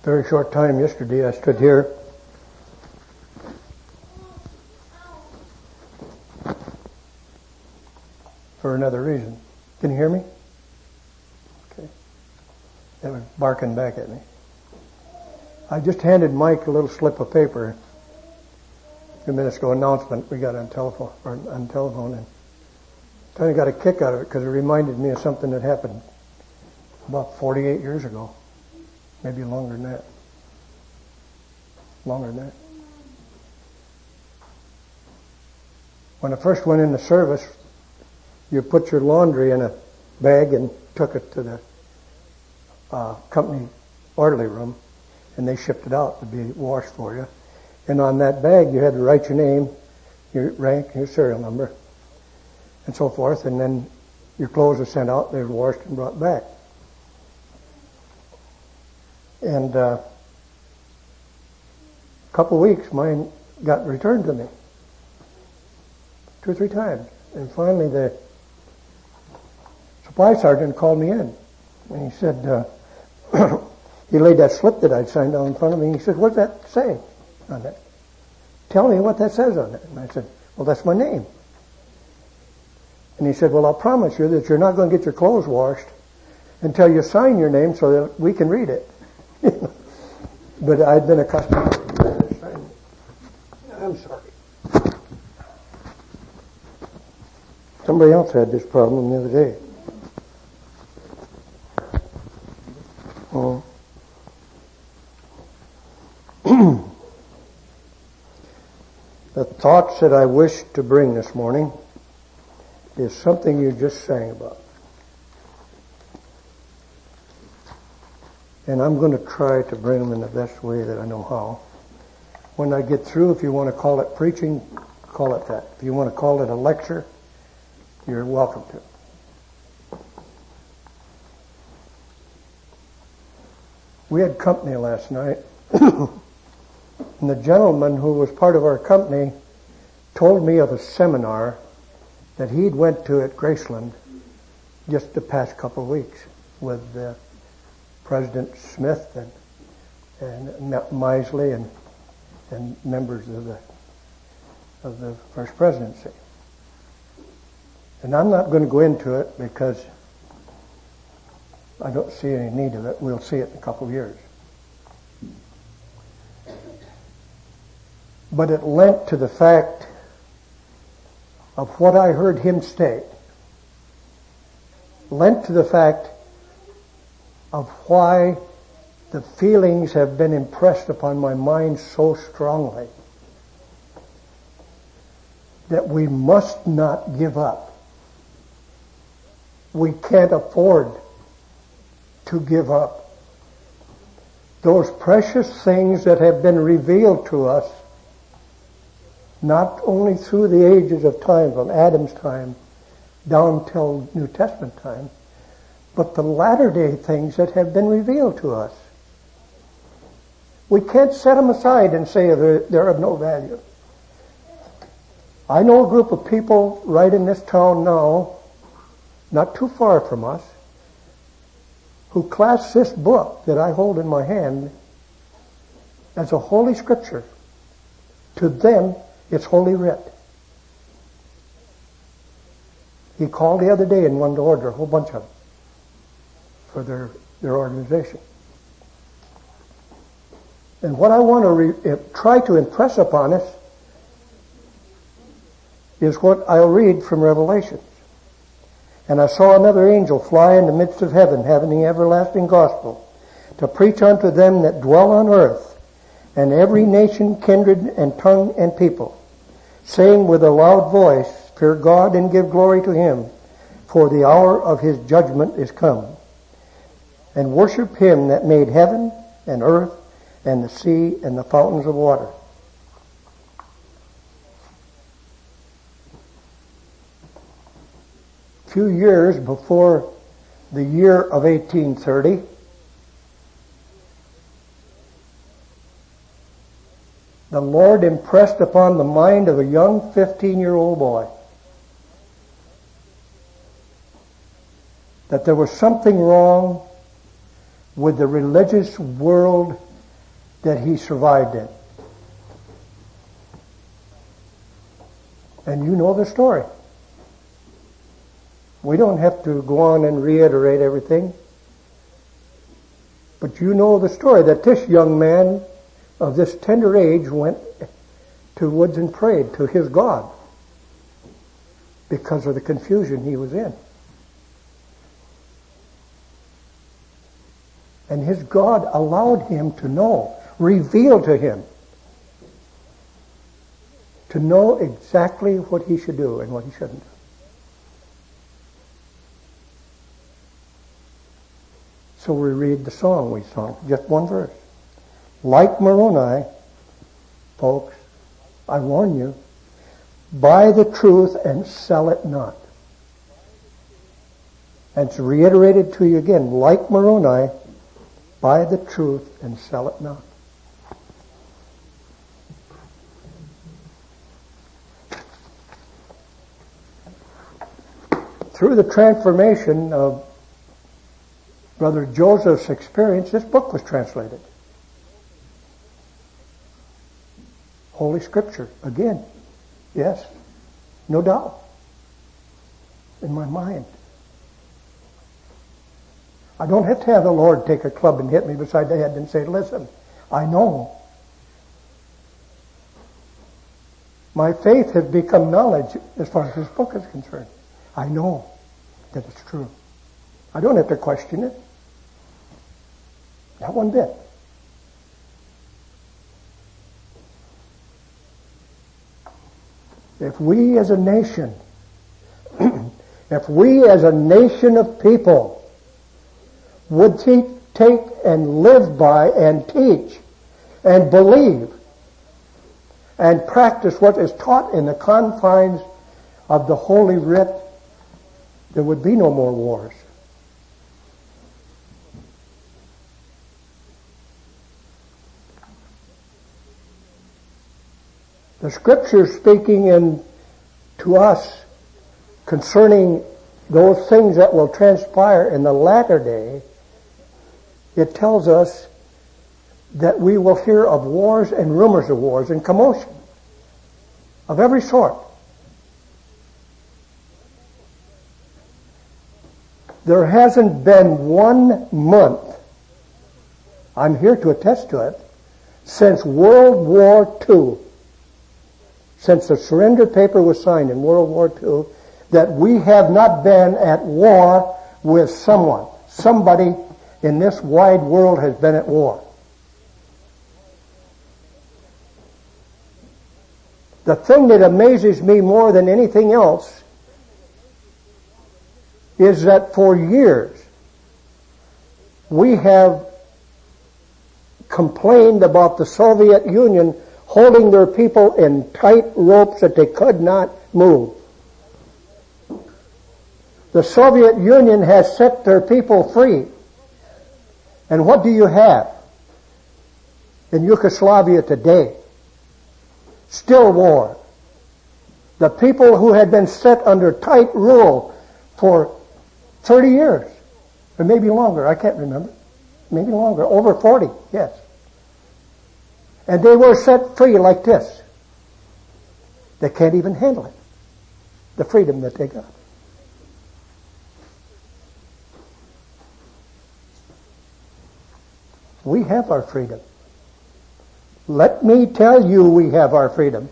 Very short time yesterday I stood here for another reason. Can you hear me? Okay. It was barking back at me. I just handed Mike a little slip of paper a few minutes ago, announcement we got on telephone, and kind of got a kick out of it because it reminded me of something that happened about 48 years ago. Maybe longer than that. Longer than that. When I first went into service, you put your laundry in a bag and took it to the company orderly room, and they shipped it out to be washed for you. And on that bag, you had to write your name, your rank, your serial number, and so forth. And then your clothes were sent out, they were washed and brought back. And a couple of weeks, mine got returned to me 2 or 3 times. And finally, the supply sergeant called me in, and he said, he laid that slip that I'd signed down in front of me, and he said, "What's that say on that? Tell me what that says on it." And I said, "Well, that's my name." And he said, "Well, I'll promise you that you're not going to get your clothes washed until you sign your name so that we can read it." But I'd been accustomed to signing. I'm sorry. Somebody else had this problem the other day. The thoughts that I wish to bring this morning is something you just sang about. And I'm going to try to bring them in the best way that I know how. When I get through, if you want to call it preaching, call it that. If you want to call it a lecture, you're welcome to. We had company last night, and the gentleman who was part of our company told me of a seminar that he'd went to at Graceland just the past couple of weeks with President Smith and Misley and members of the First Presidency. And I'm not going to go into it because I don't see any need of it. We'll see it in a couple of years. But it lent to the fact of what I heard him state, lent to the fact of why the feelings have been impressed upon my mind so strongly that we must not give up. We can't afford to give up. Those precious things that have been revealed to us, not only through the ages of time, from Adam's time down till New Testament time, but the latter-day things that have been revealed to us. We can't set them aside and say they're of no value. I know a group of people right in this town now, not too far from us, who class this book that I hold in my hand as a holy scripture. To them, it's holy writ. He called the other day and wanted to order a whole bunch of them for their organization. And what I want to try to impress upon us is what I'll read from Revelation. "And I saw another angel fly in the midst of heaven, having the everlasting gospel, to preach unto them that dwell on earth, and every nation, kindred, and tongue, and people, saying with a loud voice, Fear God and give glory to him, for the hour of his judgment is come. And worship him that made heaven and earth and the sea and the fountains of water." A few years before the year of 1830, the Lord impressed upon the mind of a young 15-year-old boy that there was something wrong with the religious world that he survived in. And you know the story. We don't have to go on and reiterate everything. But you know the story that this young man of this tender age went to woods and prayed to his God because of the confusion he was in. And his God allowed him to know, revealed to him, to know exactly what he should do and what he shouldn't do. So we read the song we sung, just one verse. Like Moroni, folks, I warn you, buy the truth and sell it not. And it's reiterated to you again, like Moroni, buy the truth and sell it not. Through the transformation of Brother Joseph's experience, this book was translated. Holy Scripture, again. Yes, no doubt. In my mind. I don't have to have the Lord take a club and hit me beside the head and say, listen, I know. My faith has become knowledge as far as this book is concerned. I know that it's true. I don't have to question it. Not one bit. If we as a nation, if we as a nation of people would take and live by and teach and believe and practice what is taught in the confines of the Holy Writ, there would be no more wars. The Scripture speaking to us concerning those things that will transpire in the latter day, it tells us that we will hear of wars and rumors of wars and commotion of every sort. There hasn't been 1 month, I'm here to attest to it, since World War II, since the surrender paper was signed in World War II, that we have not been at war with someone. Somebody in this wide world has been at war. The thing that amazes me more than anything else is that for years we have complained about the Soviet Union holding their people in tight ropes that they could not move. The Soviet Union has set their people free. And what do you have in Yugoslavia today? Still war. The people who had been set under tight rule for 30 years, or maybe longer, I can't remember. Maybe longer, over 40, yes. And they were set free like this. They can't even handle it, the freedom that they got. We have our freedom. Let me tell you, we have our freedom.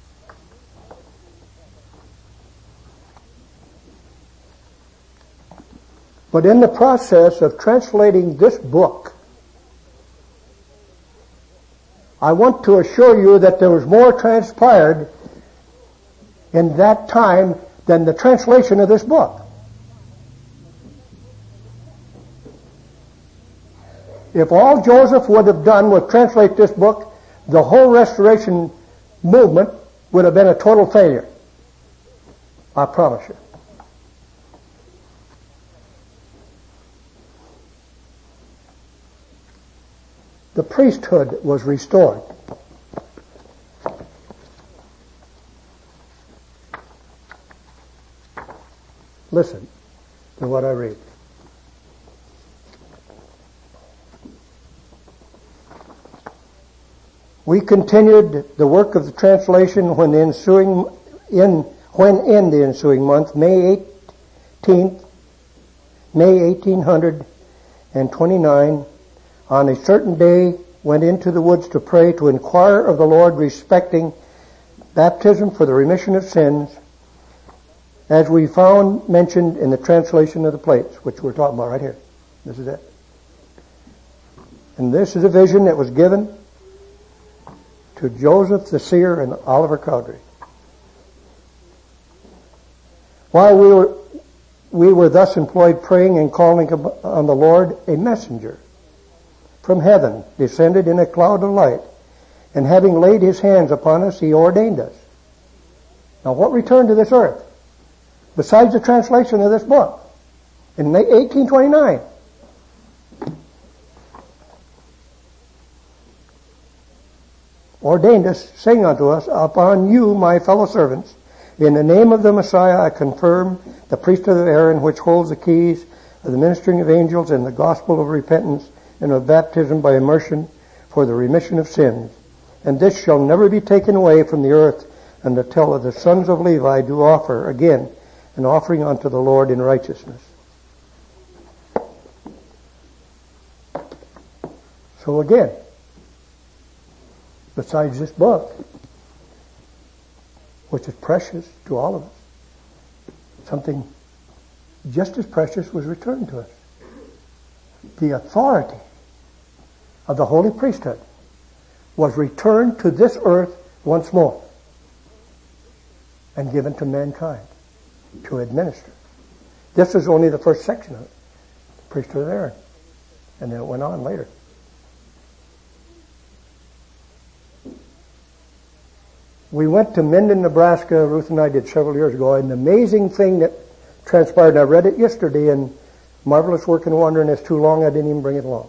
But in the process of translating this book, I want to assure you that there was more transpired in that time than the translation of this book. If all Joseph would have done was translate this book, the whole restoration movement would have been a total failure. I promise you. The priesthood was restored. Listen to what I read. We continued the work of the translation when in the ensuing month, May 1829, on a certain day, went into the woods to pray, to inquire of the Lord respecting baptism for the remission of sins, as we found mentioned in the translation of the plates, which we're talking about right here. This is it. And this is a vision that was given to Joseph the seer and Oliver Cowdery. While we were thus employed praying and calling on the Lord, a messenger from heaven descended in a cloud of light, and having laid his hands upon us, he ordained us. Now what returned to this earth? Besides the translation of this book in 1829. Ordained us, saying unto us, upon you, my fellow servants, in the name of the Messiah, I confirm the priesthood of Aaron, which holds the keys of the ministering of angels and the gospel of repentance and of baptism by immersion for the remission of sins. And this shall never be taken away from the earth until the sons of Levi do offer again an offering unto the Lord in righteousness. So again, besides this book, which is precious to all of us, something just as precious was returned to us. The authority of the holy priesthood was returned to this earth once more and given to mankind to administer. This is only the first section of it, the priesthood of Aaron, and then it went on later. We went to Minden, Nebraska, Ruth and I did several years ago, and the amazing thing that transpired, and I read it yesterday in Marvelous Work and Wonder, and it's too long, I didn't even bring it along.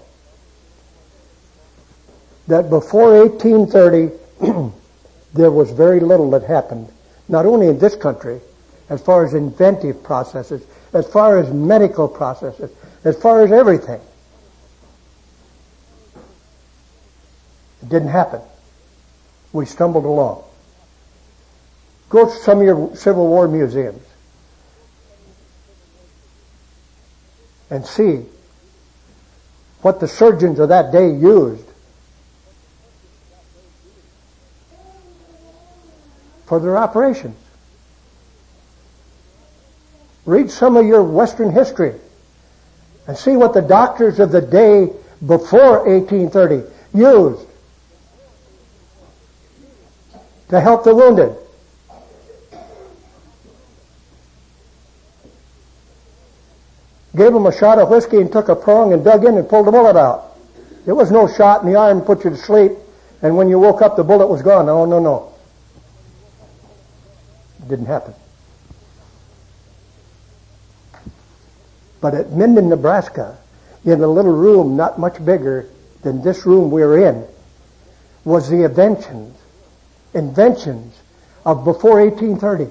That before 1830, there was very little that happened, not only in this country, as far as inventive processes, as far as medical processes, as far as everything. It didn't happen. We stumbled along. Go to some of your Civil War museums and see what the surgeons of that day used for their operations. Read some of your Western history and see what the doctors of the day before 1830 used to help the wounded. Gave them a shot of whiskey and took a prong and dug in and pulled the bullet out. There was no shot in the arm that put you to sleep, and when you woke up the bullet was gone. Oh, no. It didn't happen. But at Minden, Nebraska, in a little room not much bigger than this room we're in, was the inventions of before 1830.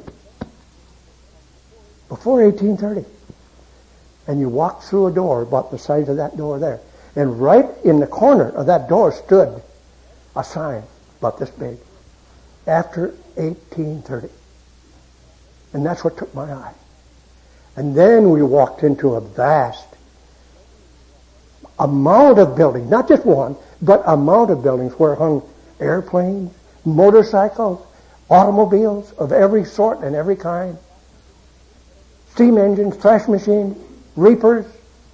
Before 1830. And you walked through a door about the size of that door there. And right in the corner of that door stood a sign about this big. After 1830. And that's what took my eye. And then we walked into a vast amount of buildings, not just one, but amount of buildings where hung airplanes, motorcycles, automobiles of every sort and every kind, steam engines, thrash machines, reapers.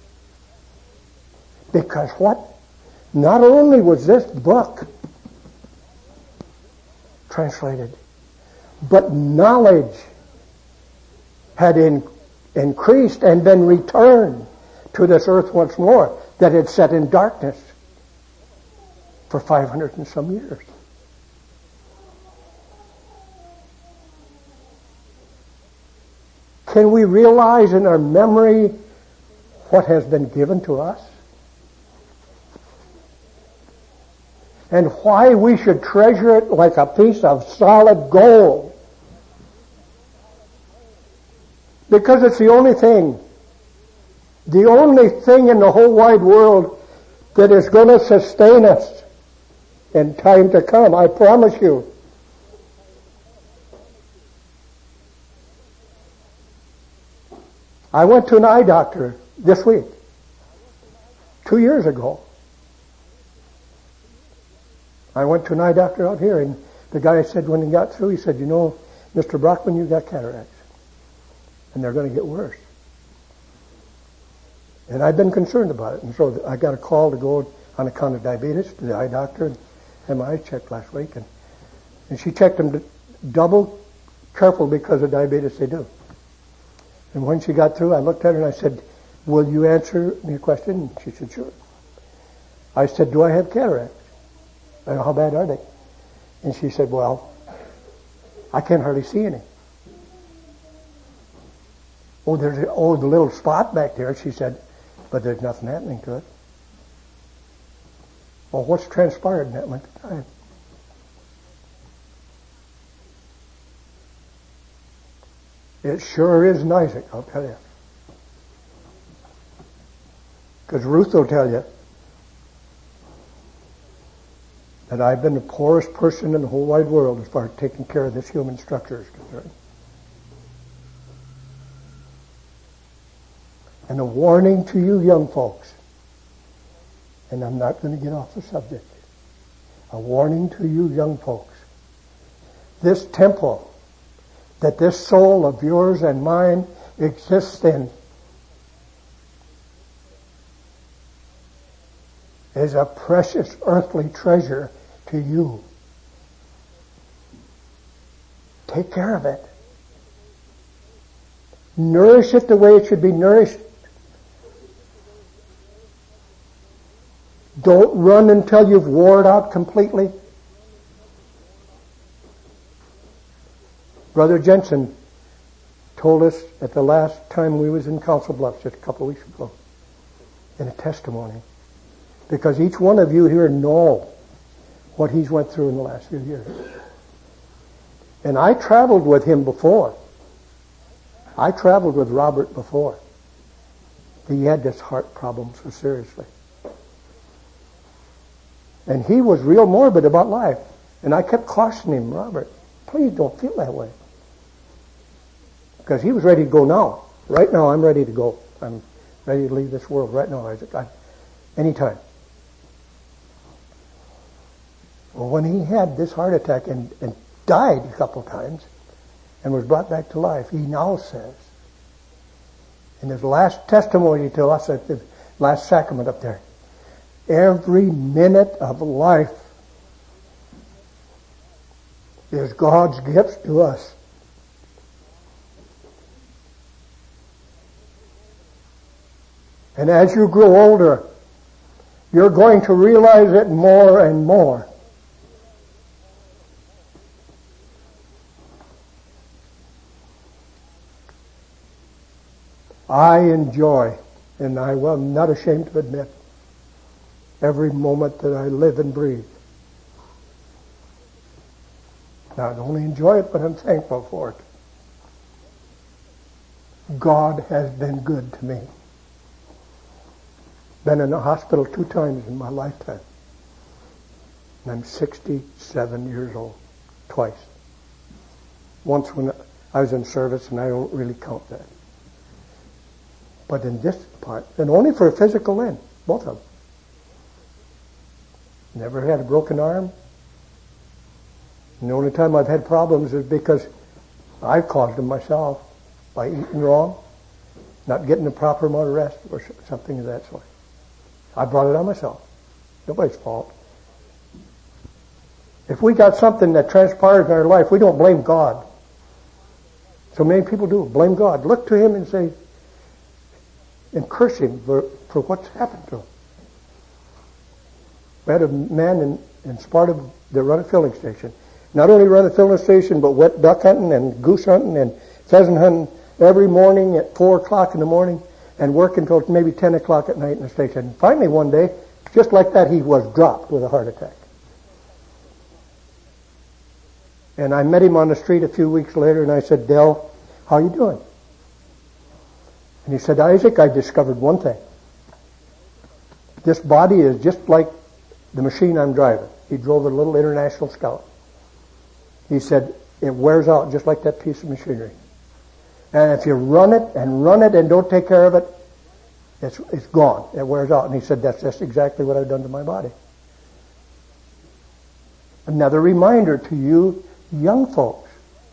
Because what? Not only was this book translated, but knowledge had increased and been returned to this earth once more that had sat in darkness for 500 and some years. Can we realize in our memory what has been given to us? And why we should treasure it like a piece of solid gold. Because it's the only thing in the whole wide world that is going to sustain us in time to come. I promise you. I went to an eye doctor this week, 2 years ago. I went to an eye doctor out here, and the guy said when he got through, he said, Mr. Brockman, you got cataracts, and they're going to get worse. And I've been concerned about it, and so I got a call to go on account of diabetes to the eye doctor and had my eyes checked last week, and she checked them double careful because of diabetes they do. And when she got through, I looked at her and I said, will you answer me a question? And she said, sure. I said, do I have cataracts? And how bad are they? And she said, well, I can't hardly see any. There's the little spot back there, she said, but there's nothing happening to it. Well, what's transpired in that length of time? It sure is Isaac, I'll tell you. Because Ruth will tell you that I've been the poorest person in the whole wide world as far as taking care of this human structure is concerned. And a warning to you young folks, and I'm not going to get off the subject, a warning to you young folks. This temple that this soul of yours and mine exists in is a precious earthly treasure to you. Take care of it. Nourish it the way it should be nourished. Don't run until you've wore it out completely. Brother Jensen told us at the last time we was in Council Bluffs just a couple of weeks ago in a testimony, because each one of you here know what he's went through in the last few years. And I traveled with him before. I traveled with Robert before. He had this heart problem so seriously. And he was real morbid about life. And I kept cautioning him, Robert, please don't feel that way. Because he was ready to go now. Right now, I'm ready to go. I'm ready to leave this world right now, Isaac. Anytime. Well, when he had this heart attack and died a couple times and was brought back to life, he now says, in his last testimony to us at the last sacrament up there, every minute of life is God's gift to us. And as you grow older, you're going to realize it more and more. I enjoy, and I'm not ashamed to admit, every moment that I live and breathe. Not only enjoy it, but I'm thankful for it. God has been good to me. Been in the hospital 2 times in my lifetime. And I'm 67 years old. Twice. Once when I was in service, and I don't really count that. But in this part, and only for a physical end, both of them. Never had a broken arm. And the only time I've had problems is because I've caused them myself by eating wrong, not getting the proper amount of rest, or something of that sort. I brought it on myself. Nobody's fault. If we got something that transpires in our life, we don't blame God. So many people do. Blame God. Look to Him and say, and curse Him for what's happened to him. We had a man in Sparta that run a filling station. Not only run a filling station, but went duck hunting and goose hunting and pheasant hunting every morning at 4 o'clock in the morning and work until maybe 10 o'clock at night in the station. And finally one day, just like that, he was dropped with a heart attack. And I met him on the street a few weeks later and I said, Dell, how you doing? And he said, Isaac, I discovered one thing. This body is just like the machine I'm driving. He drove a little International Scout. He said, it wears out just like that piece of machinery. And if you run it and don't take care of it, it's gone. It wears out. And he said, that's just exactly what I've done to my body. Another reminder to you young folks.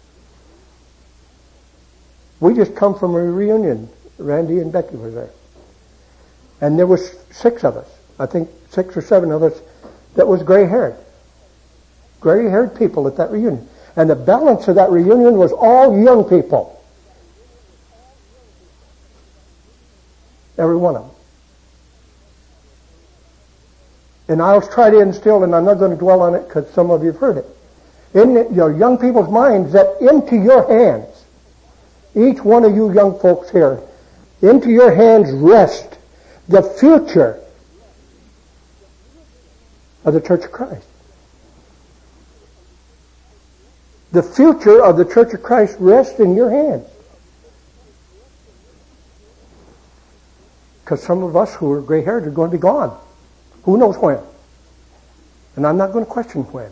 We just come from a reunion. Randy and Becky were there. And there was 6 of us. I think 6 or 7 of us that was gray-haired. Gray-haired people at that reunion. And the balance of that reunion was all young people. Every one of them. And I'll try to instill, and I'm not going to dwell on it because some of you have heard it, in your young people's minds that into your hands, each one of you young folks here, into your hands rest the future of the Church of Christ. The future of the Church of Christ rests in your hands. Because some of us who are gray-haired are going to be gone. Who knows when? And I'm not going to question when.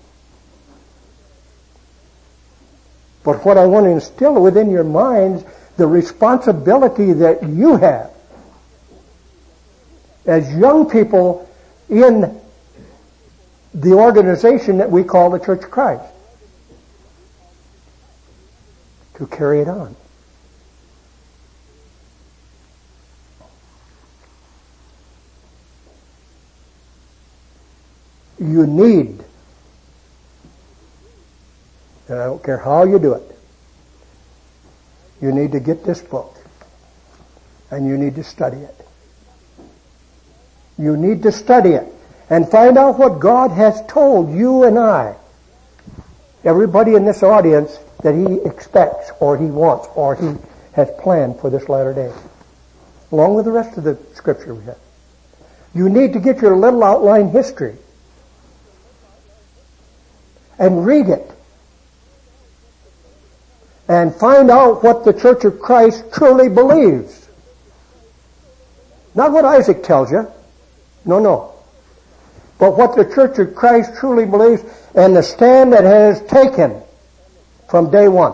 But what I want to instill within your minds, the responsibility that you have as young people in the organization that we call the Church of Christ, to carry it on. You need, and I don't care how you do it, you need to get this book and you need to study it. You need to study it and find out what God has told you and I, everybody in this audience, that He expects or He wants or He has planned for this latter day, along with the rest of the Scripture we have. You need to get your little outline history and read it and find out what the Church of Christ truly believes. Not what Isaac tells you. No. But what the Church of Christ truly believes and the stand that it has taken from day one.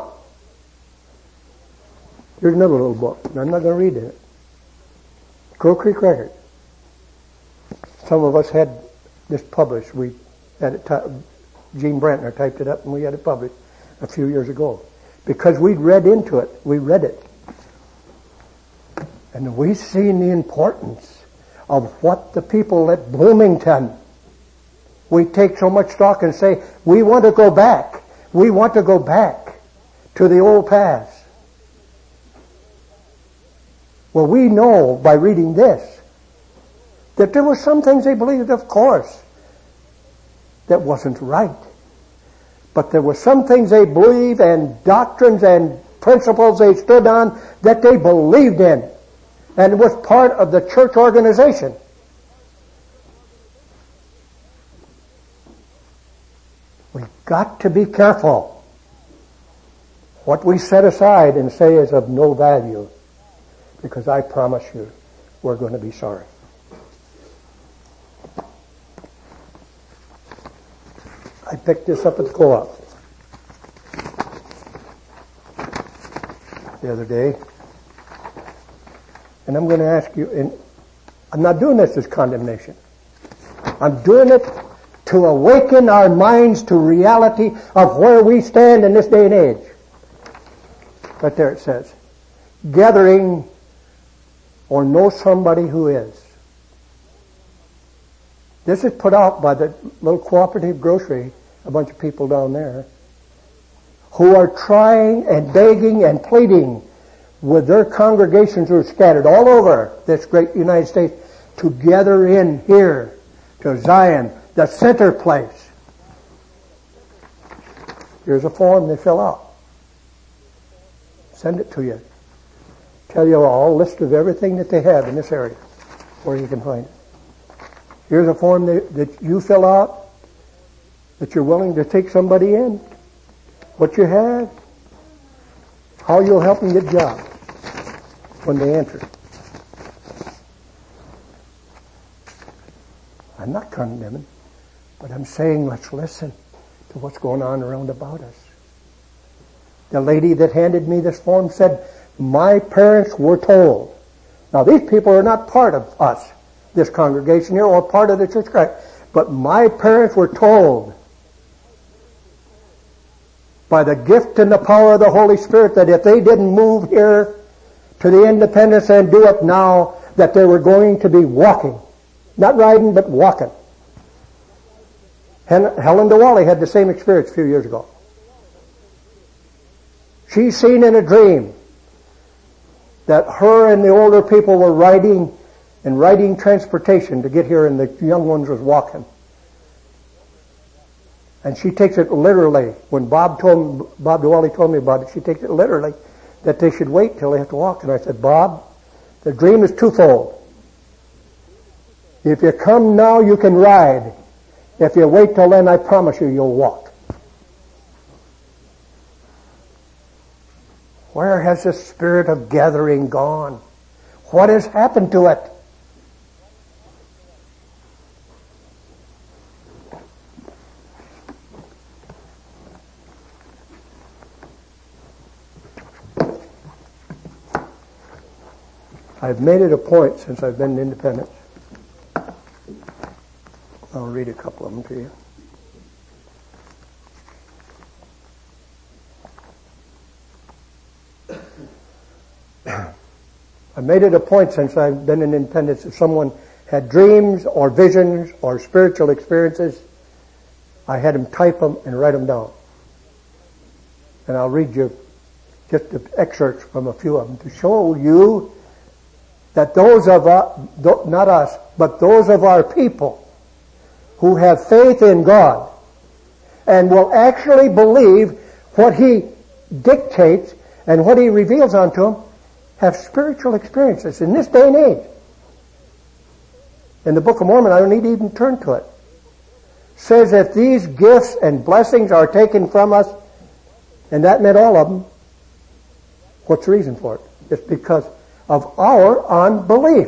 Here's another little book. I'm not going to read it. Crow Creek Record. Some of us had this published. We had it Gene Brantner typed it up and we had it published a few years ago. Because we'd read into it. We read it. And we seen the importance of what the people at Bloomington, we take so much stock and say, we want to go back. We want to go back to the old paths. Well, we know by reading this that there were some things they believed, of course, that wasn't right. But there were some things they believed and doctrines and principles they stood on that they believed in. And it was part of the church organization. We've got to be careful. What we set aside and say is of no value. Because I promise you, we're going to be sorry. I picked this up at the co-op the other day. And I'm going to ask you, and I'm not doing this as condemnation. I'm doing it to awaken our minds to reality of where we stand in this day and age. Right there it says, gathering or know somebody who is. This is put out by the little cooperative grocery, a bunch of people down there, who are trying and begging and pleading with their congregations who are scattered all over this great United States to gather in here to Zion, the center place. Here's a form they fill out. Send it to you. Tell you a list of everything that they have in this area where you can find it. Here's a form that you fill out, that you're willing to take somebody in, what you have, how you'll help them get jobs when they enter. I'm not condemning, but I'm saying let's listen to what's going on around about us. The lady that handed me this form said, my parents were told. Now these people are not part of us, this congregation here, or part of the Church of Christ. But my parents were told by the gift and the power of the Holy Spirit that if they didn't move here to the Independence and do it now, that they were going to be walking. Not riding, but walking. Helen DeWally had the same experience a few years ago. She seen in a dream that her and the older people were riding transportation to get here, and the young ones was walking. And she takes it literally. When Bob DeWally told me about it, she takes it literally that they should wait till they have to walk. And I said, Bob, the dream is twofold. If you come now, you can ride. If you wait till then, I promise you'll walk. Where has the spirit of gathering gone? What has happened to it? I've made it a point since I've been in Independence. I'll read a couple of them to you. I made it a point since I've been in Independence, if someone had dreams or visions or spiritual experiences, I had them type them and write them down. And I'll read you just excerpts from a few of them to show you that those of us, not us, but those of our people who have faith in God and will actually believe what He dictates and what He reveals unto them, have spiritual experiences in this day and age. In the Book of Mormon, I don't need to even turn to it. Says if these gifts and blessings are taken from us, and that meant all of them, what's the reason for it? It's because of our unbelief.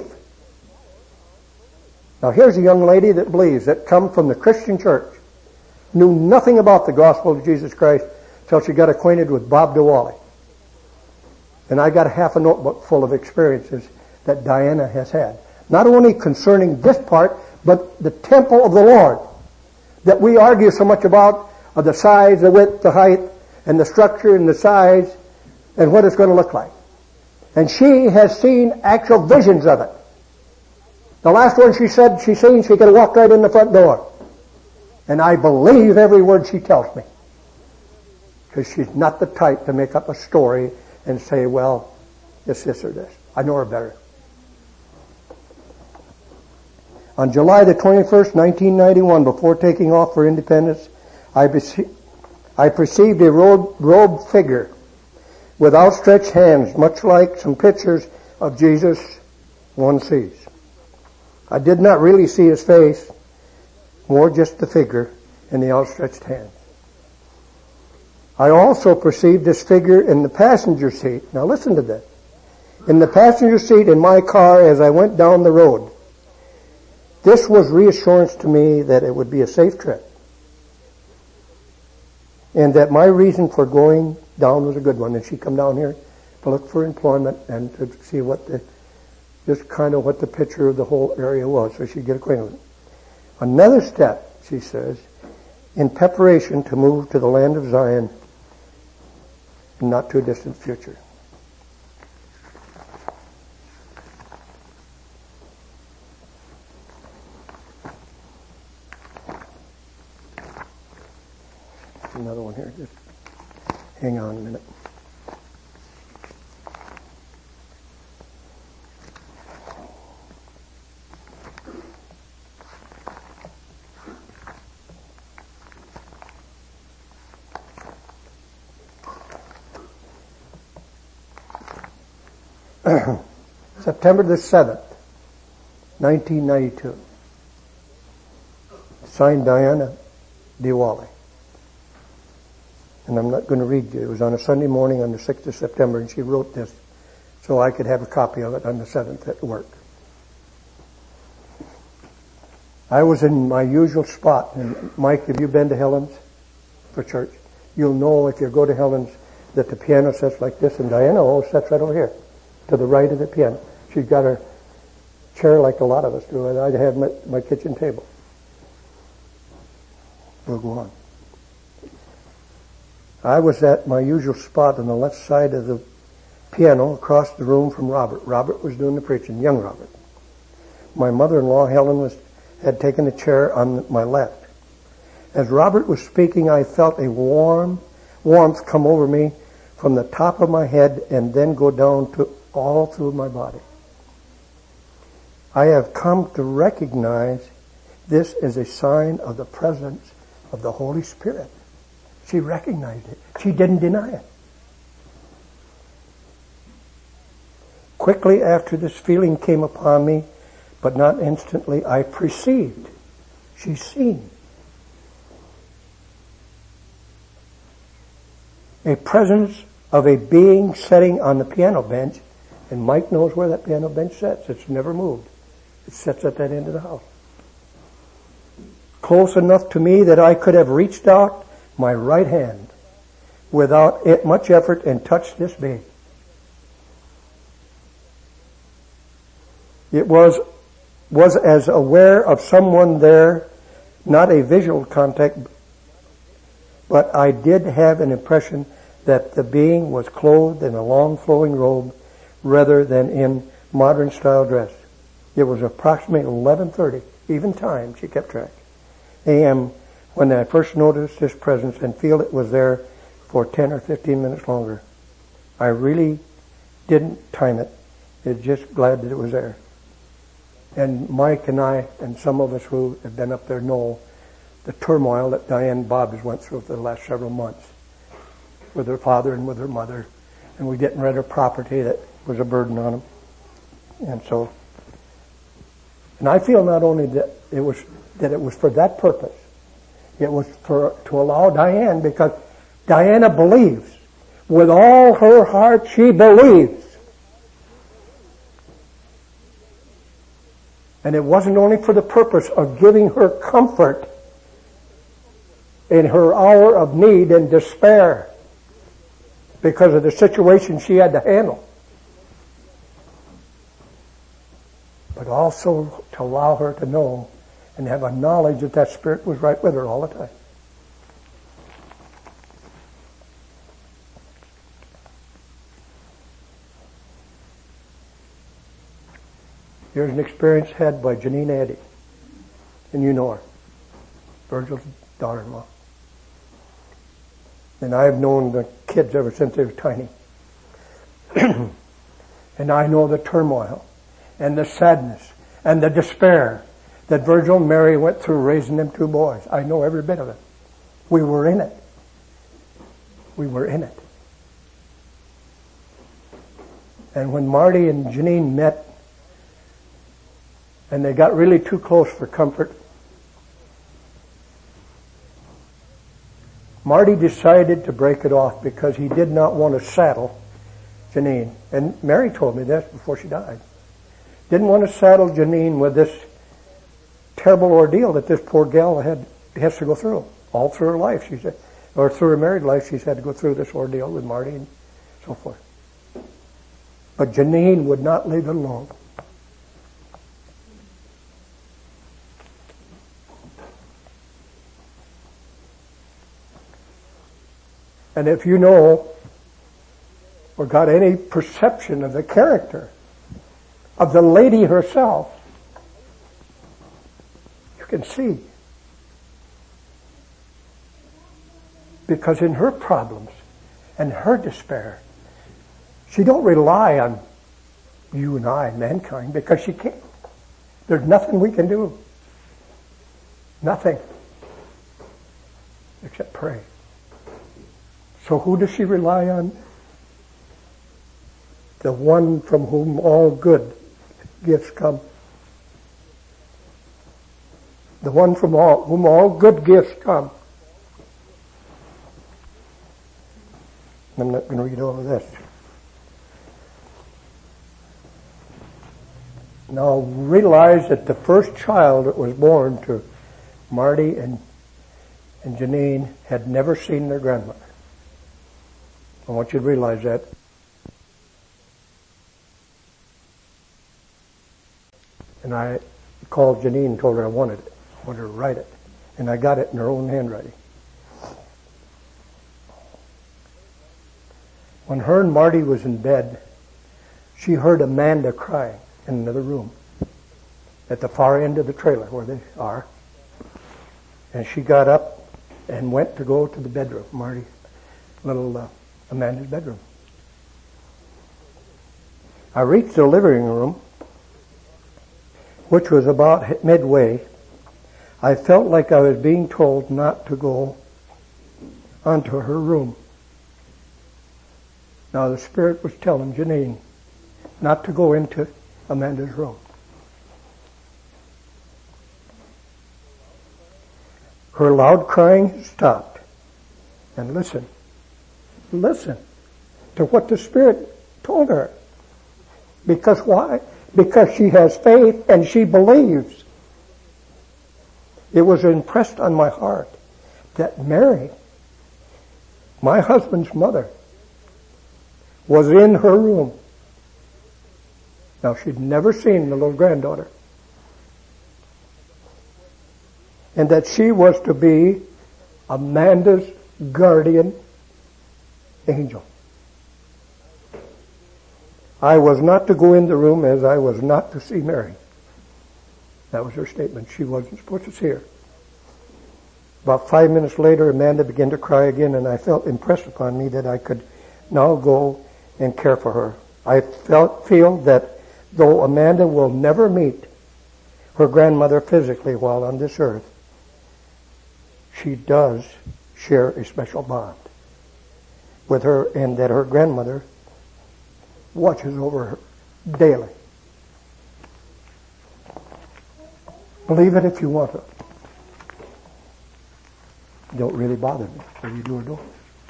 Now here's a young lady that believes, that come from the Christian church, knew nothing about the gospel of Jesus Christ till she got acquainted with Bob DeWally. And I got half a notebook full of experiences that Diana has had. Not only concerning this part, but the temple of the Lord that we argue so much about, of the size, the width, the height, and the structure and the size, and what it's going to look like. And she has seen actual visions of it. The last one she said she seen, she could have walked right in the front door. And I believe every word she tells me. Because she's not the type to make up a story and say, well, this or this. I know her better. On July the 21st, 1991, before taking off for Independence, I perceived a robed figure with outstretched hands, much like some pictures of Jesus one sees. I did not really see his face, more just the figure and the outstretched hands. I also perceived this figure in the passenger seat. Now listen to this. In the passenger seat in my car as I went down the road. This was reassurance to me that it would be a safe trip. And that my reason for going down was a good one. And she come down here to look for employment and to see what just kind of what the picture of the whole area was, so she'd get acquainted with it. Another step, she says, in preparation to move to the land of Zion in not too distant future. Another one here. Just hang on a minute. September the 7th, 1992. Signed Diana DeWally. And I'm not going to read you. It was on a Sunday morning on the 6th of September, and she wrote this so I could have a copy of it on the 7th at work. I was in my usual spot. And Mike, have you been to Helen's for church? You'll know if you go to Helen's that the piano sits like this, and Diana always sits right over here, to the right of the piano. She's got her chair like a lot of us do, and I have my kitchen table. We'll go on. I was at my usual spot on the left side of the piano across the room from Robert. Robert was doing the preaching, young Robert. My mother-in-law, Helen, had taken a chair on my left. As Robert was speaking, I felt a warmth come over me from the top of my head and then go down to all through my body. I have come to recognize this as a sign of the presence of the Holy Spirit. She recognized it. She didn't deny it. Quickly after this feeling came upon me, but not instantly, I perceived. She's seen. A presence of a being sitting on the piano bench, and Mike knows where that piano bench sits. It's never moved. It sits at that end of the house. Close enough to me that I could have reached out my right hand without much effort and touched this being. It was as aware of someone there, not a visual contact, but I did have an impression that the being was clothed in a long flowing robe rather than in modern style dress. It was approximately 11:30, even time, she kept track, a.m. when I first noticed this presence and feel it was there for 10 or 15 minutes longer. I really didn't time it. It's just glad that it was there. And Mike and I, and some of us who have been up there know the turmoil that Diane Bobs went through for the last several months with her father and with her mother, and we getting rid of property that was a burden on them. And I feel not only that it was for that purpose, it was to allow Diane, because Diana believes. With all her heart, she believes. And it wasn't only for the purpose of giving her comfort in her hour of need and despair because of the situation she had to handle, but also to allow her to know and have a knowledge that that Spirit was right with her all the time. Here's an experience had by Janine Eddy, and you know her, Virgil's daughter-in-law. And I've known the kids ever since they were tiny. And I know the turmoil and the sadness and the despair that Virgil and Mary went through raising them two boys. I know every bit of it. We were in it. We were in it. And when Marty and Janine met, and they got really too close for comfort, Marty decided to break it off because he did not want to saddle Janine. And Mary told me this before she died. Didn't want to saddle Janine with this terrible ordeal that this poor gal has to go through. All through her life, she said, or through her married life, she's had to go through this ordeal with Marty and so forth. But Janine would not leave it alone. And if you know or got any perception of the character of the lady herself, you can see. Because in her problems and her despair, she don't rely on you and I, mankind, because she can't. There's nothing we can do. Nothing. Except pray. So who does she rely on? The one from whom all good gifts come. The one from whom all good gifts come. I'm not going to read all of this. Now realize that the first child that was born to Marty and Janine had never seen their grandmother. I want you to realize that. And I called Janine and told her I wanted it. I wanted her to write it. And I got it in her own handwriting. When her and Marty was in bed, she heard Amanda crying in another room at the far end of the trailer where they are. And she got up and went to go to the bedroom, Amanda's bedroom. I reached the living room, which was about midway. I felt like I was being told not to go onto her room. Now the Spirit was telling Janine not to go into Amanda's room. Her loud crying stopped. And listen to what the Spirit told her. Because why? Because she has faith and she believes. It was impressed on my heart that Mary, my husband's mother, was in her room. Now she'd never seen the little granddaughter. And that she was to be Amanda's guardian angel. I was not to go in the room as I was not to see Mary. That was her statement. She wasn't supposed to see her. About 5 minutes later, Amanda began to cry again, and I felt impressed upon me that I could now go and care for her. I feel that though Amanda will never meet her grandmother physically while on this earth, she does share a special bond with her, and that her grandmother watches over her daily. Believe it if you want to. Don't really bother me, whether you do or don't.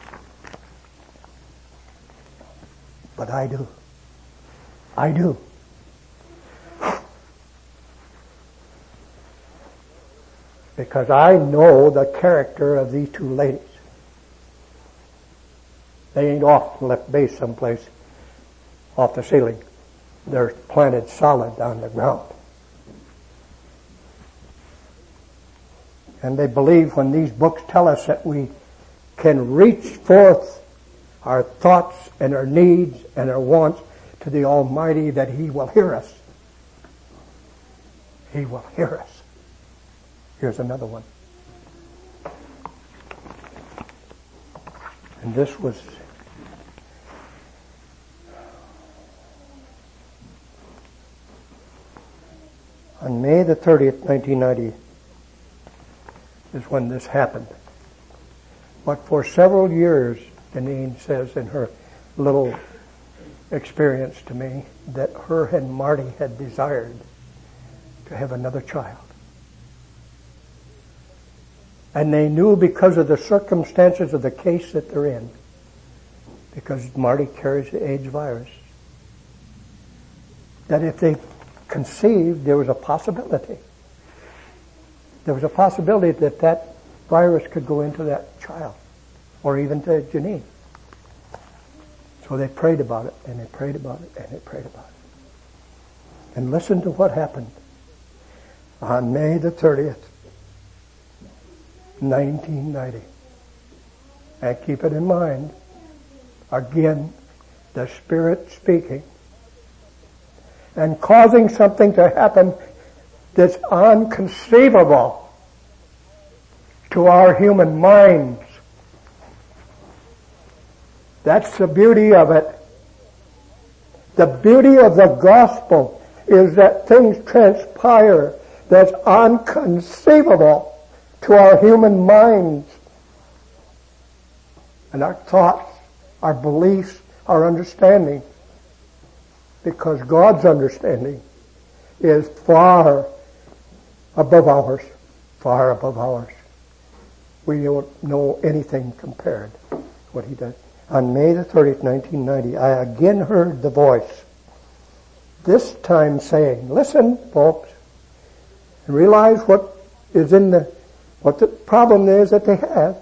But I do. I do. Because I know the character of these two ladies. They ain't off the left base someplace off the ceiling. They're planted solid on the ground. And they believe when these books tell us that we can reach forth our thoughts and our needs and our wants to the Almighty, that He will hear us. He will hear us. Here's another one. And this was on May the 30th, 1990 is when this happened. But for several years, Janine says in her little experience to me, that her and Marty had desired to have another child. And they knew because of the circumstances of the case that they're in, because Marty carries the AIDS virus, that if they conceived, there was a possibility. There was a possibility that that virus could go into that child, or even to Janine. So they prayed about it, and they prayed about it, and they prayed about it. And listen to what happened on May the 30th, 1990. And keep it in mind, again, the Spirit speaking and causing something to happen that's unconceivable to our human minds. That's the beauty of it. The beauty of the gospel is that things transpire that's unconceivable to our human minds. And our thoughts, our beliefs, our understanding. Because God's understanding is far above ours. Far above ours. We don't know anything compared to what He does. On May the 30th, 1990, I again heard the voice this time saying, listen, folks, and realize what the problem is that they have.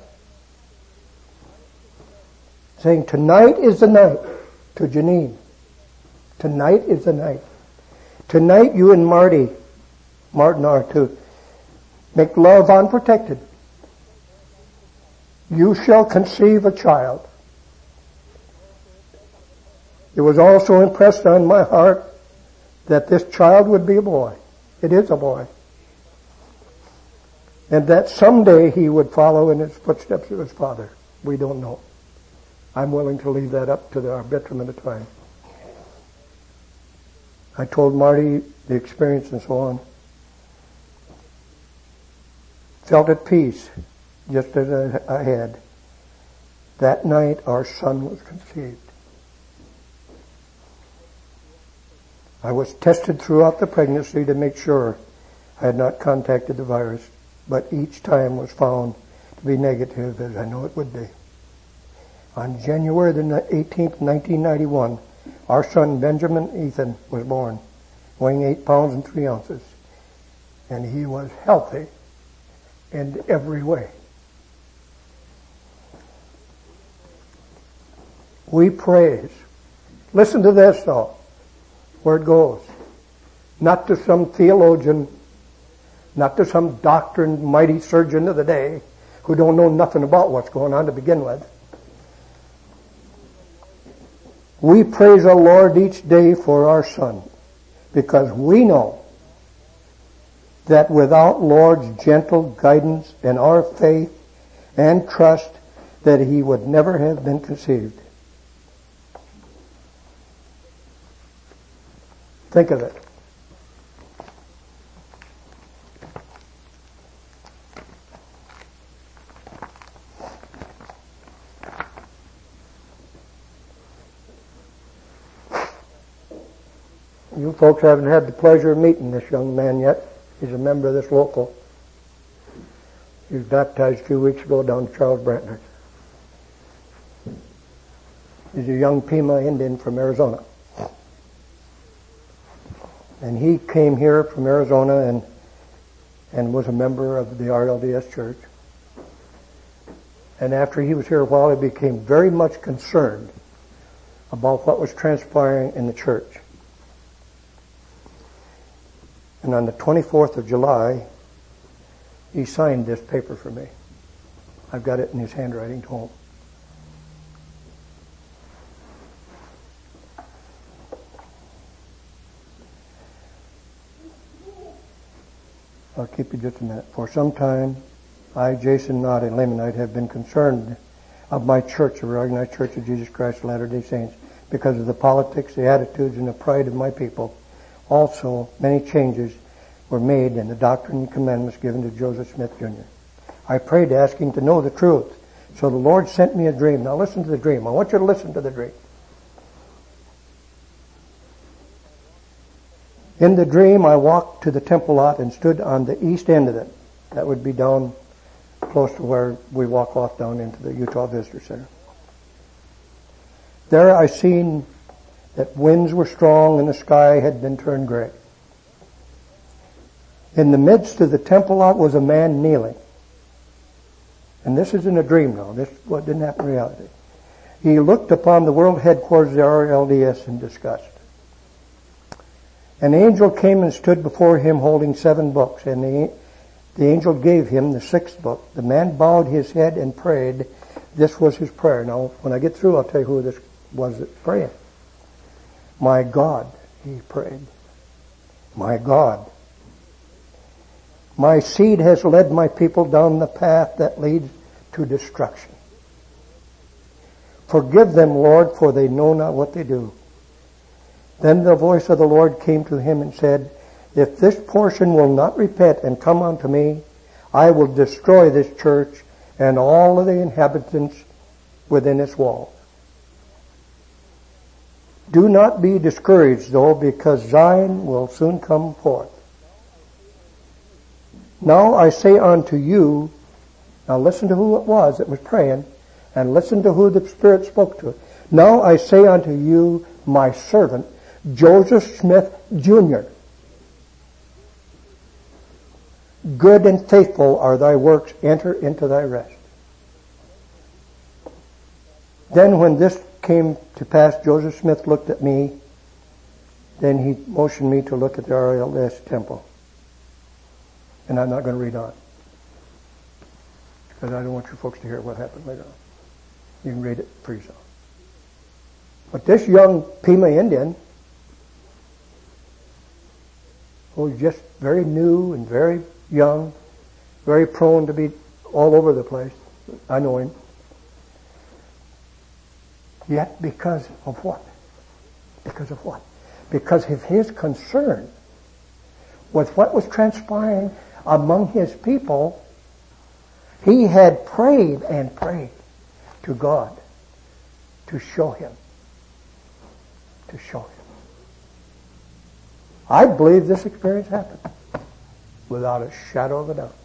Saying, tonight is the night, to Janine. Tonight is the night. Tonight you and Martin are to make love unprotected. You shall conceive a child. It was also impressed on my heart that this child would be a boy. It is a boy. And that someday he would follow in his footsteps of his father. We don't know. I'm willing to leave that up to the arbitrament of time. I told Marty the experience and so on. Felt at peace, just as I had. That night our son was conceived. I was tested throughout the pregnancy to make sure I had not contacted the virus, but each time was found to be negative, as I know it would be. On January the 18th, 1991, our son Benjamin Ethan was born, weighing 8 pounds and 3 ounces, and he was healthy in every way. We praise. Listen to this though, where it goes. Not to some theologian, not to some doctrine, mighty surgeon of the day who don't know nothing about what's going on to begin with. We praise the Lord each day for our son because we know that without Lord's gentle guidance and our faith and trust that he would never have been conceived. Think of it. You folks haven't had the pleasure of meeting this young man yet. He's a member of this local. He was baptized a few weeks ago down to Charles Brantner. He's a young Pima Indian from Arizona. And he came here from Arizona and was a member of the RLDS church. And after he was here a while, he became very much concerned about what was transpiring in the church. And on the 24th of July, he signed this paper for me. I've got it in his handwriting at home. I'll keep you just a minute. For some time, I, Jason Knott, a Lamanite, have been concerned of my church, the Organized Church of Jesus Christ of Latter-day Saints, because of the politics, the attitudes, and the pride of my people. Also, many changes were made in the doctrine and commandments given to Joseph Smith Jr. I prayed asking to know the truth. So the Lord sent me a dream. Now listen to the dream. I want you to listen to the dream. In the dream, I walked to the temple lot and stood on the east end of it. That would be down close to where we walk off down into the Utah Visitor Center. There I seen that winds were strong and the sky had been turned gray. In the midst of the temple lot was a man kneeling. And this is in a dream now. This didn't happen in reality. He looked upon the world headquarters of the RLDS in disgust. An angel came and stood before him holding 7 books, and the angel gave him the 6th book. The man bowed his head and prayed. This was his prayer. Now, when I get through, I'll tell you who this was that prayed. My God, he prayed. My God. My seed has led my people down the path that leads to destruction. Forgive them, Lord, for they know not what they do. Then the voice of the Lord came to him and said, if this portion will not repent and come unto me, I will destroy this church and all of the inhabitants within its walls. Do not be discouraged, though, because Zion will soon come forth. Now I say unto you, now listen to who it was that was praying, and listen to who the Spirit spoke to. Now I say unto you, my servant, Joseph Smith Jr. Good and faithful are thy works, enter into thy rest. Then when this came to pass, Joseph Smith looked at me. Then he motioned me to look at the RLS temple. And I'm not going to read on, because I don't want you folks to hear what happened later on. You can read it for yourself. But this young Pima Indian, who was just very new and very young, very prone to be all over the place, I know him. Yet because of what? Because of what? Because of his concern with what was transpiring among his people, he had prayed and prayed to God to show him. To show him. I believe this experience happened without a shadow of a doubt.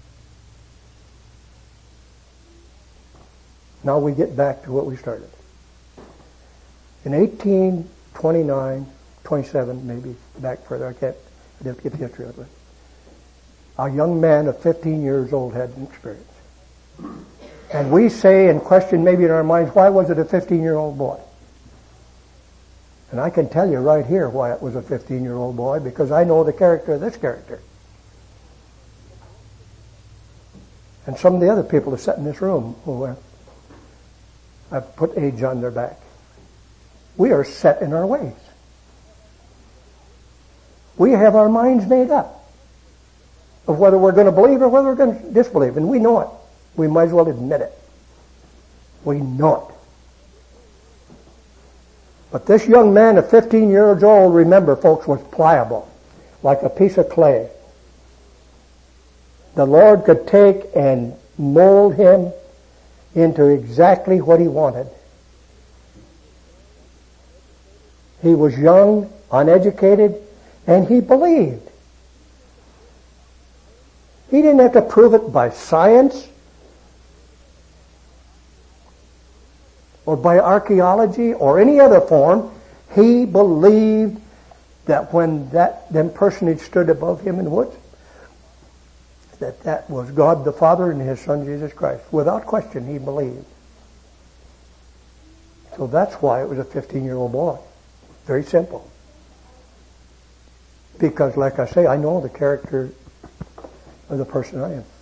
Now we get back to what we started. In 1829, 27, maybe back further, I'd have to get the history of it. A young man of 15 years old had an experience. And we say and question maybe in our minds, why was it a 15-year-old boy? And I can tell you right here why it was a 15-year-old boy, because I know the character of this character. And some of the other people that sit in this room who have put age on their back. We are set in our ways. We have our minds made up of whether we're going to believe or whether we're going to disbelieve. And we know it. We might as well admit it. We know it. But this young man of 15 years old, remember, folks, was pliable, like a piece of clay. The Lord could take and mold him into exactly what he wanted. He was young, uneducated, and he believed. He didn't have to prove it by science or by archaeology or any other form. He believed that when them personage stood above him in the woods, that was God the Father and His Son Jesus Christ. Without question, he believed. So that's why it was a 15-year-old boy. Very simple. Because, like I say, I know the character of the person I am.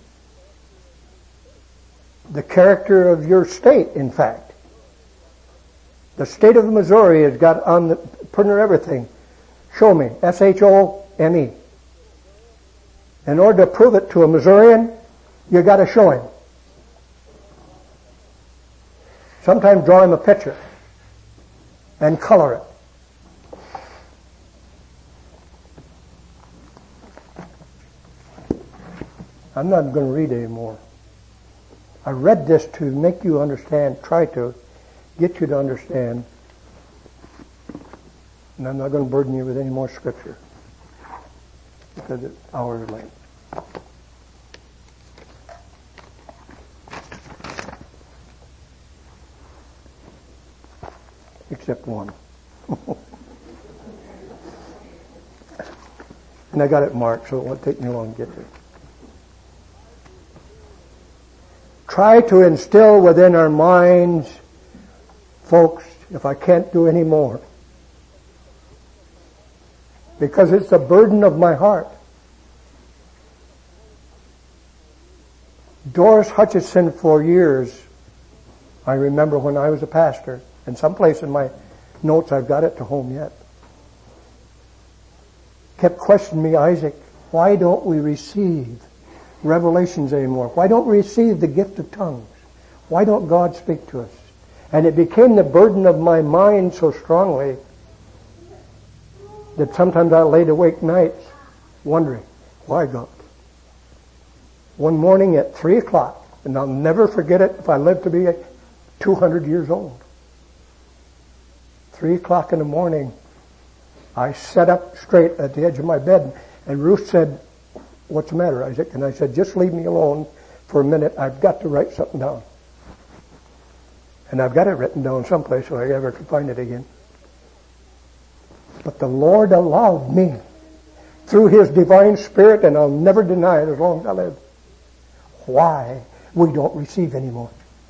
The character of your state, in fact. The state of Missouri has got on the printer everything. Show me. S-H-O-M-E. In order to prove it to a Missourian, you got to show him. Sometimes draw him a picture and color it. I'm not going to read anymore. I read this to make you understand, try to get you to understand, and I'm not going to burden you with any more scripture because it's hours late. Except one. And I got it marked, so it won't take me long to get there. Try to instill within our minds, folks, if I can't do any more, because it's a burden of my heart. Doris Hutchison, for years, I remember when I was a pastor, and someplace in my notes I've got it to home yet, kept questioning me, Isaac, why don't we receive revelations anymore? Why don't we receive the gift of tongues? Why don't God speak to us? And it became the burden of my mind so strongly that sometimes I laid awake nights wondering, why God? One morning at 3 o'clock, and I'll never forget it if I live to be 200 years old. 3 o'clock in the morning, I sat up straight at the edge of my bed, and Ruth said, what's the matter, Isaac? And I said, just leave me alone for a minute. I've got to write something down. And I've got it written down someplace so I ever can find it again. But the Lord allowed me, through His divine Spirit, and I'll never deny it as long as I live, why we don't receive anymore.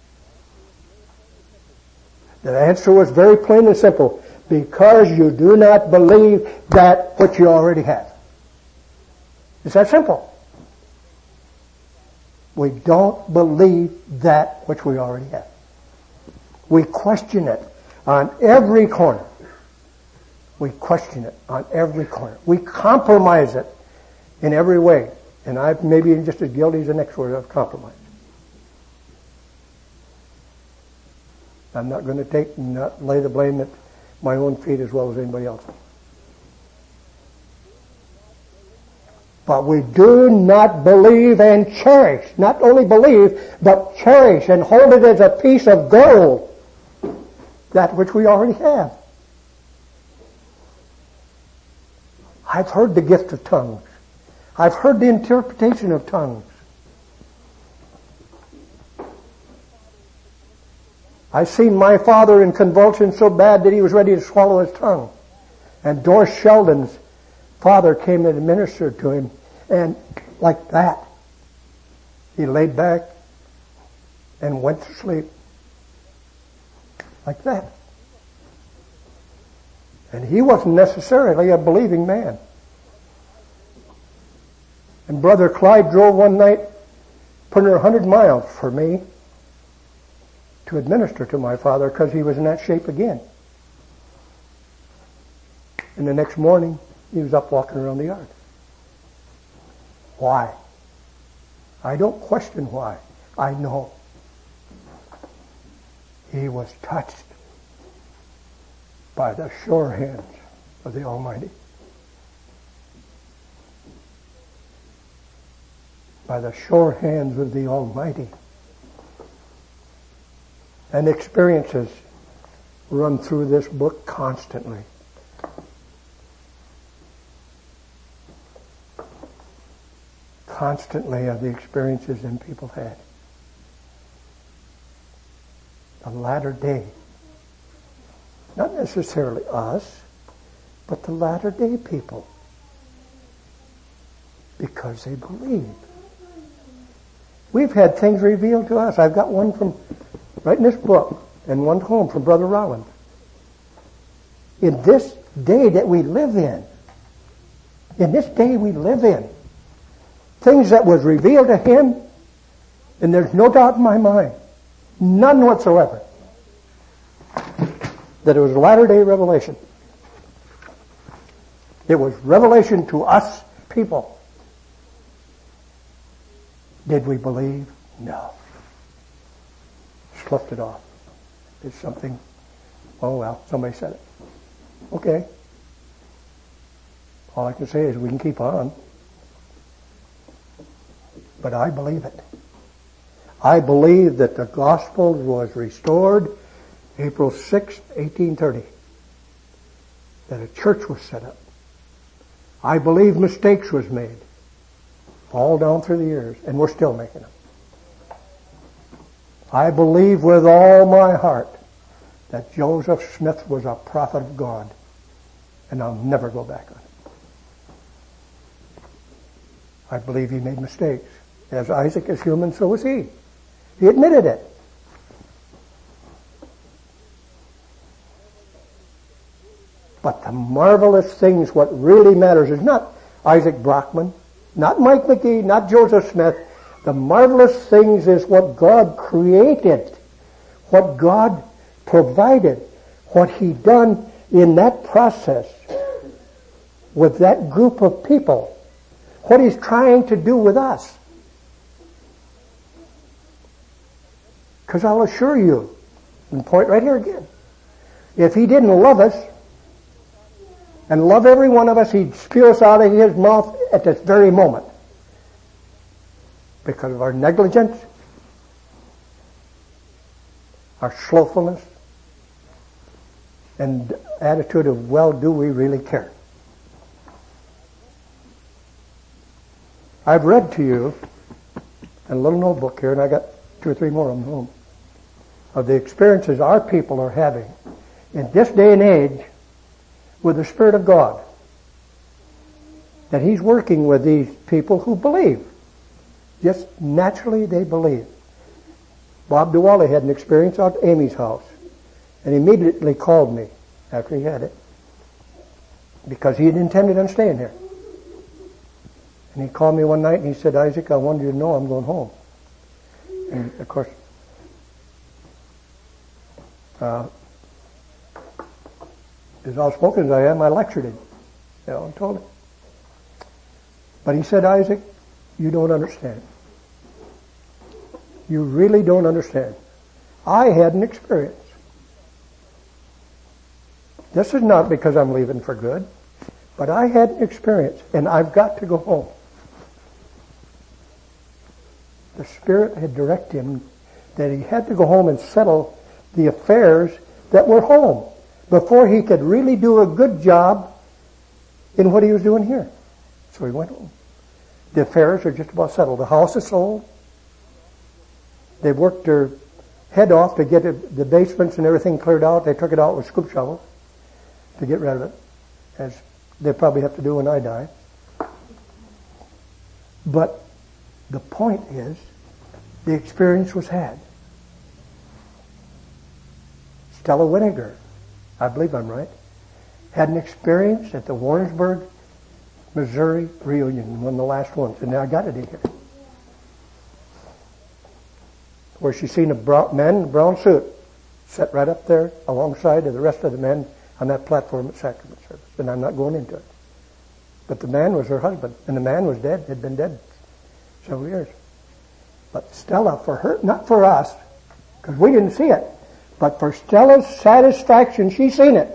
The answer was very plain and simple. Because you do not believe that which you already have. It's that simple. We don't believe that which we already have. We question it on every corner. We question it on every corner. We compromise it in every way. And I've maybe just as guilty as the next word of compromise. I'm not going to lay the blame at my own feet as well as anybody else. But we do not believe and cherish, not only believe, but cherish and hold it as a piece of gold, that which we already have. I've heard the gift of tongues. I've heard the interpretation of tongues. I've seen my father in convulsions so bad that he was ready to swallow his tongue. And Doris Sheldon's father came and ministered to him, and like that, he laid back and went to sleep. Like that. And he wasn't necessarily a believing man. And Brother Clyde drove one night, put her 100 miles for me, to administer to my father because he was in that shape again. And the next morning, he was up walking around the yard. Why? I don't question why. I know. He was touched by the sure hands of the Almighty. By the sure hands of the Almighty. And experiences run through this book constantly. Constantly of the experiences that people had. The latter day. Not necessarily us, but the latter day people. Because they believe. We've had things revealed to us. I've got one from right in this book, and one home from Brother Rollins. In this day that we live in this day we live in, things that was revealed to him, and there's no doubt in my mind, none whatsoever, that it was latter-day revelation. It was revelation to us people. Did we believe? No. Sloughed it off. It's something, oh well, somebody said it. Okay. All I can say is we can keep on. But I believe it. I believe that the gospel was restored April 6th, 1830. That a church was set up. I believe mistakes was made. All down through the years. And we're still making them. I believe with all my heart that Joseph Smith was a prophet of God. And I'll never go back on it. I believe he made mistakes. As Isaac is human, so was he. He admitted it. But the marvelous things, what really matters is not Isaac Brockman, not Mike McGee, not Joseph Smith. The marvelous things is what God created, what God provided, what he done in that process with that group of people, what he's trying to do with us. Because I'll assure you, and point right here again, if he didn't love us and love every one of us, he'd spew us out of his mouth at this very moment. Because of our negligence, our slothfulness, and attitude of, well, do we really care? I've read to you in a little notebook here, and I got 2 or 3 more of them home, of the experiences our people are having in this day and age with the Spirit of God. That He's working with these people who believe. Just naturally they believe. Bob Diwali had an experience out at Amy's house, and immediately called me after he had it, because he had intended on staying here. And he called me one night and he said, "Isaac, I wanted you to know I'm going home." And of course, as outspoken as I am, I lectured him, and told him. But he said, "Isaac, you don't understand. You really don't understand. I had an experience. This is not because I'm leaving for good, but I had an experience, and I've got to go home." The Spirit had directed him that he had to go home and settle the affairs that were home before he could really do a good job in what he was doing here. So he went home. The affairs are just about settled. The house is sold. They've worked their head off to get the basements and everything cleared out. They took it out with scoop shovels to get rid of it, as they probably have to do when I die. But the point is, the experience was had. Stella Winnegar, I believe I'm right, had an experience at the Warrensburg, Missouri reunion, one of the last ones, and I got it in here, where she seen a man in a brown suit set right up there alongside of the rest of the men on that platform at sacrament service. And I'm not going into it. But the man was her husband, and the man was dead, had been dead several years. But Stella, for her, not for us, because we didn't see it, but for Stella's satisfaction, she seen it.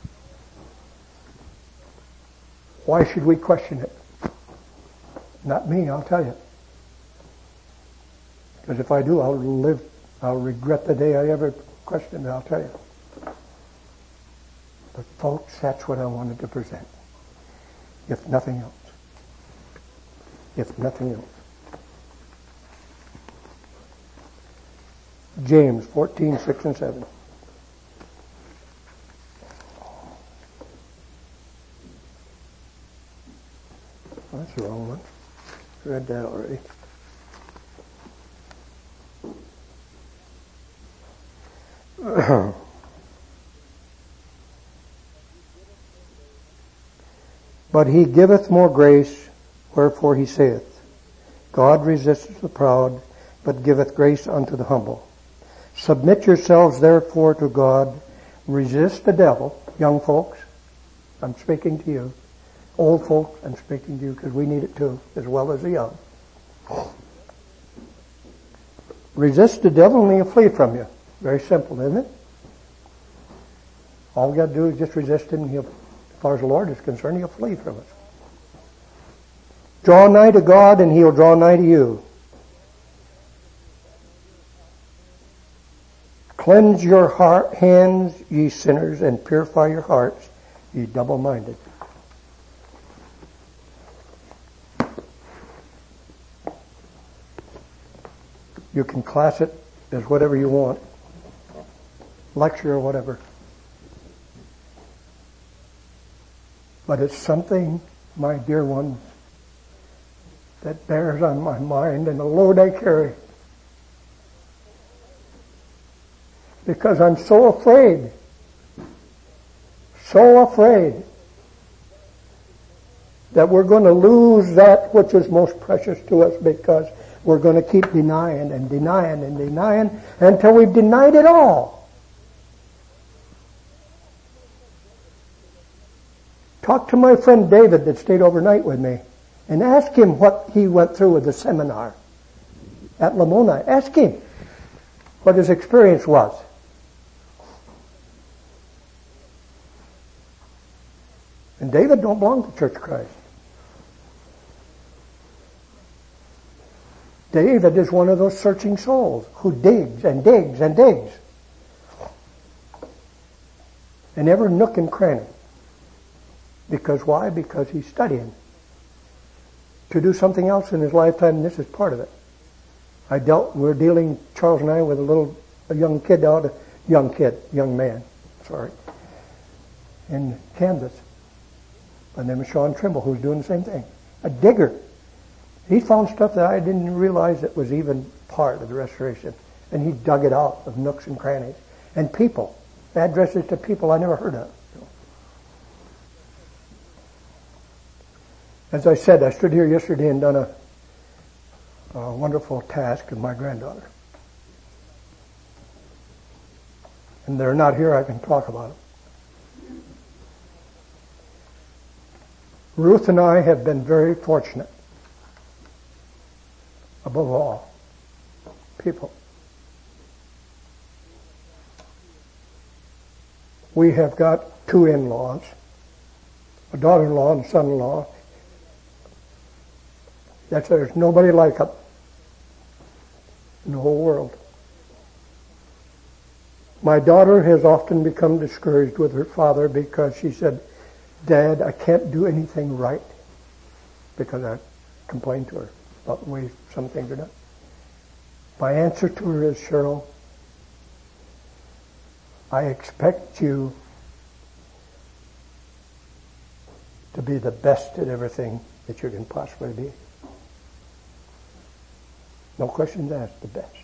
Why should we question it? Not me, I'll tell you. Because if I do, I'll regret the day I ever questioned it, I'll tell you. But folks, that's what I wanted to present. If nothing else. If nothing else. James 14, 6 and 7. Oh, that's the wrong one. I read that already. But he giveth more grace, wherefore he saith, God resisteth the proud, but giveth grace unto the humble. Submit yourselves therefore to God, resist the devil. Young folks, I'm speaking to you. Old folks, I'm speaking to you, because we need it too, as well as the young. Resist the devil and he'll flee from you. Very simple, isn't it? All we got to do is just resist him, and he'll, as far as the Lord is concerned, he'll flee from us. Draw nigh to God, and he'll draw nigh to you. Cleanse your hands, ye sinners, and purify your hearts, ye double-minded. You can class it as whatever you want, lecture or whatever. But it's something, my dear ones, that bears on my mind and a load I carry. Because I'm so afraid that we're going to lose that which is most precious to us, because we're going to keep denying and denying and denying until we've denied it all. Talk to my friend David that stayed overnight with me and ask him what he went through with the seminar at Lamoni. Ask him what his experience was. And David don't belong to Church of Christ. David is one of those searching souls who digs and digs and digs. In every nook and cranny. Because why? Because he's studying to do something else in his lifetime, and this is part of it. We're dealing, Charles and I, with a young man. in Kansas by the name of Sean Trimble, who's doing the same thing. A digger. He found stuff that I didn't realize that was even part of the restoration. And he dug it out of nooks and crannies. And people, addresses to people I never heard of. As I said, I stood here yesterday and done a wonderful task with my granddaughter. And they're not here, I can talk about it. Ruth and I have been very fortunate. Above all, people. We have got 2 in-laws, a daughter-in-law and a son-in-law. There's nobody like them in the whole world. My daughter has often become discouraged with her father because she said, Dad, I can't do anything right, because I complained to her about the way some things are done. My answer to her is, Cheryl, I expect you to be the best at everything that you can possibly be. No questions asked, the best.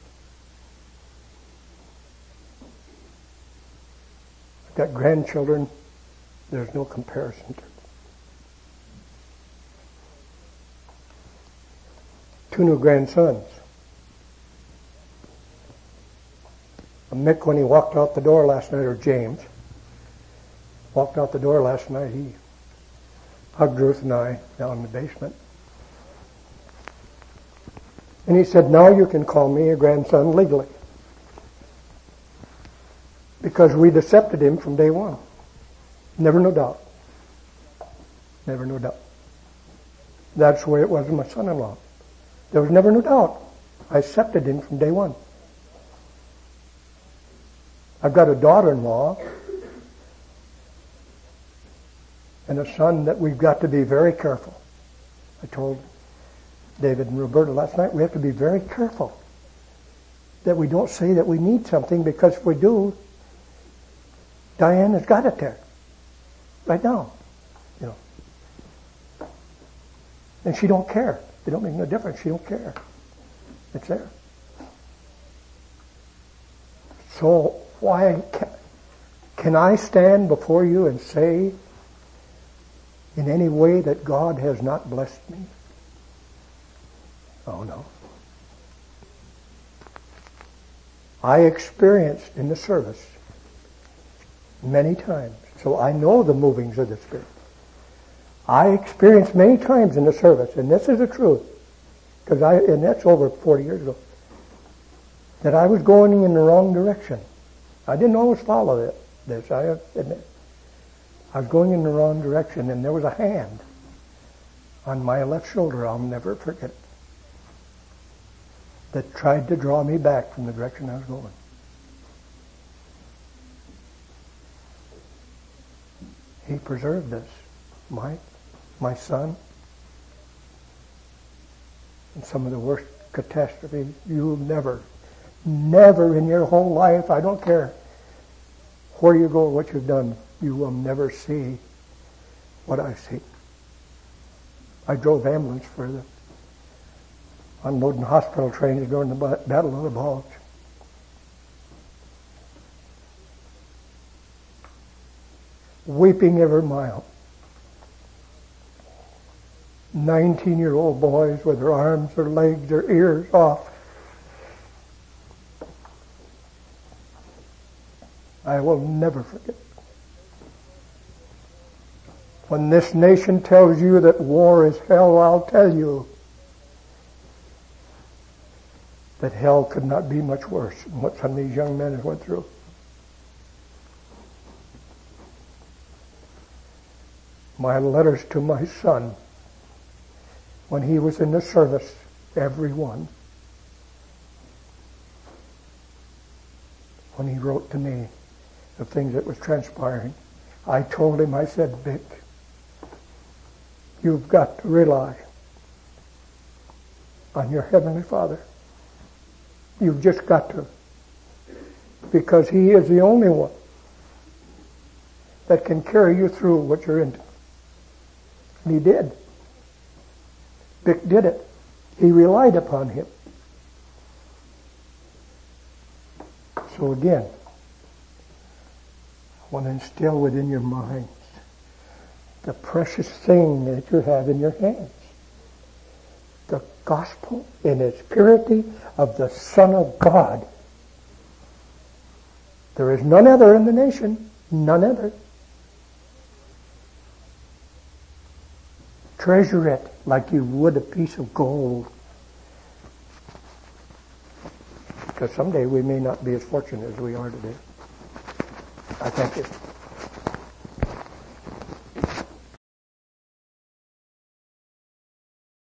I've got grandchildren. There's no comparison to it. 2 new grandsons. Mick, when he walked out the door last night, or James, walked out the door last night, he hugged Ruth and I down in the basement. And he said, now you can call me a grandson legally. Because we'd accepted him from day one. Never no doubt. Never no doubt. That's the way it was with my son-in-law. There was never no doubt. I accepted him from day one. I've got a daughter-in-law and a son that we've got to be very careful. I told David and Roberta last night, we have to be very careful that we don't say that we need something, because if we do, Diane has got it there. Right now. You know. And she don't care. It don't make no difference. She don't care. It's there. So why can I stand before you and say in any way that God has not blessed me? Oh no. I experienced in the service many times, so I know the movings of the Spirit. I experienced many times in the service, and this is the truth, and that's over 40 years ago, that I was going in the wrong direction. I didn't always follow this, I admit. I was going in the wrong direction, and there was a hand on my left shoulder, I'll never forget it, that tried to draw me back from the direction I was going. He preserved us, my son, in some of the worst catastrophes. You'll never in your whole life, I don't care where you go or what you've done, you will never see what I see. I drove ambulance for the unloading hospital trains during the Battle of the Bulge. Weeping every mile. 19-year-old boys with their arms, their legs, their ears off. I will never forget. When this nation tells you that war is hell, I'll tell you that hell could not be much worse than what some of these young men went through. My letters to my son, when he was in the service, every one, when he wrote to me the things that was transpiring, I told him, I said, Vic, you've got to rely on your Heavenly Father. You've just got to. Because He is the only one that can carry you through what you're into. And he did. Vic did it. He relied upon him. So again, I want to instill within your minds the precious thing that you have in your hands. The gospel in its purity of the Son of God. There is none other in the nation. None other. Treasure it like you would a piece of gold. Because someday we may not be as fortunate as we are today. I thank you.